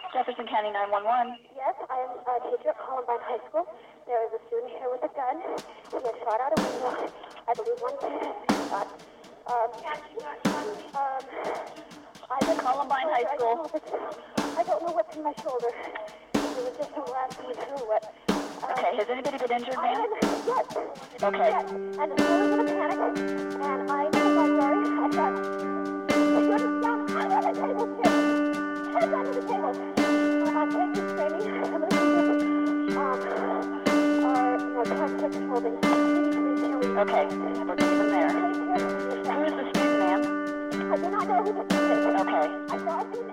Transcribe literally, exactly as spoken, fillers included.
Jefferson County nine one one. Yes, I am a teacher at Columbine High School. There is a student here with a gun. He has shot out a window. I believe one student has been shot. Um, um, I just Columbine High School. I don't, know if it's, I don't know what's in my shoulder. It was just a blast me through it. Um, Okay, has anybody been injured, I ma'am? am, yes. Okay. Yes. And the school was in a panic. And I am in the library. I've got students down under the table too. Heads under the table. Uh, and you're screaming. Some of the students um, are, you know, trying to take control. They need to be cheerleading. Okay, we'll keep them there. Who is the student, ma'am? I do not know who this is. Okay. I saw a